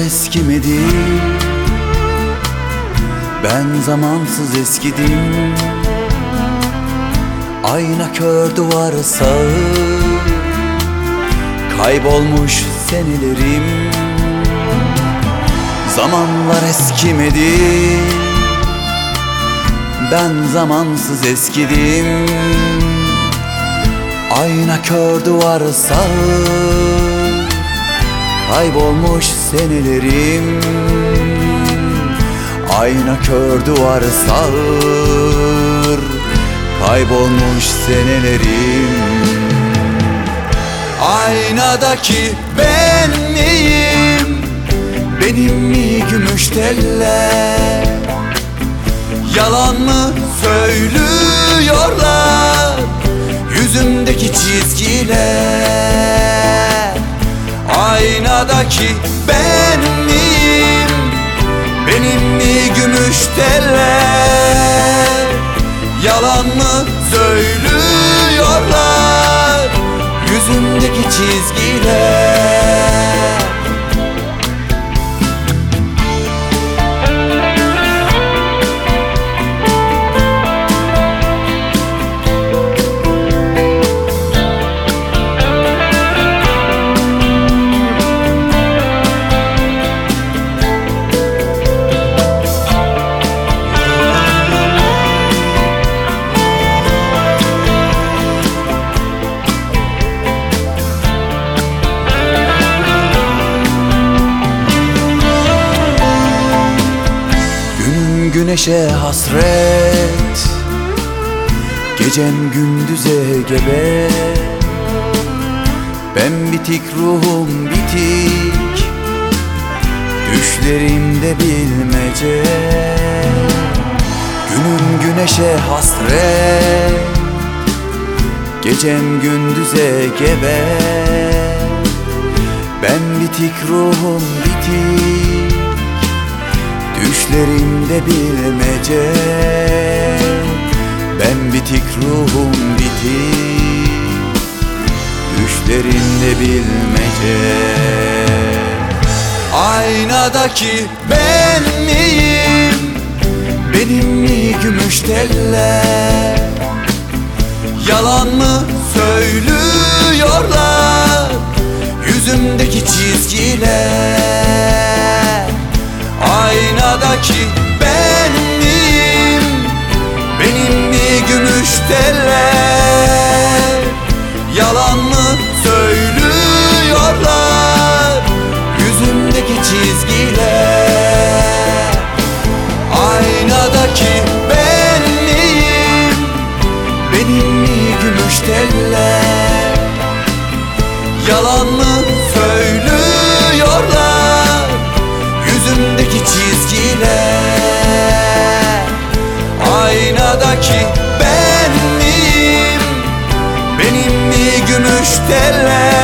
eskimedi, ben zamansız eskidim. Ayna kör duvar sağı, kaybolmuş senelerim. Zamanlar eskimedi, ben zamansız eskidim. Ayna kör duvar sağı, kaybolmuş senelerim. Ayna kör duvar sağır, kaybolmuş senelerim. Aynadaki ben miyim? Benim mi gümüş teller? Yalan mı söylüyorlar yüzümdeki çizgiler? Aynadaki ben miyim? Benim mi gümüş teller? Yalan mı söylüyorlar yüzümdeki çizgiler? Güneşe hasret, gecem gündüze gebe. Ben bitik, ruhum bitik, düşlerimde bilmece. Günüm güneşe hasret, gecem gündüze gebe. Ben bitik, ruhum bitik, düşlerimde bilmece. Ben bitik, ruhum bitik, düşlerimde bilmece. Aynadaki ben miyim? Benim mi gümüş teller? Yalan mı söylüyorlar yüzümdeki çizgiler? Aynadaki ben miyim? Benim mi gümüş teller? Yalan mı söylüyorlar yüzümdeki çizgiler? Aynadaki ben miyim? Benim mi gümüş teller? Yalan mı söylüyorlar yüzümdeki çizgiler? Aynadaki ben miyim? Benim mi gümüş teller?